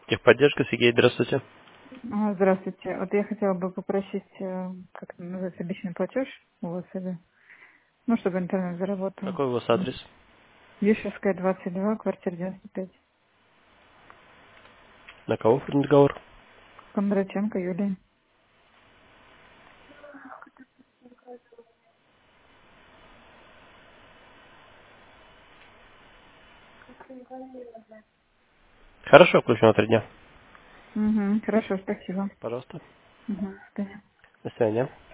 Техподдержка, Сергей, здравствуйте. Здравствуйте. Вот я хотела бы попросить, как это называется, обещанный платеж у вас, ну, чтобы интернет заработал. Какой у вас адрес? Вишевская, 22, квартира 95. На кого договор? Кондраченко Юлия. Хорошо, включено 3 дня. Угу, хорошо, спасибо. Пожалуйста. Угу, до свидания. До свидания.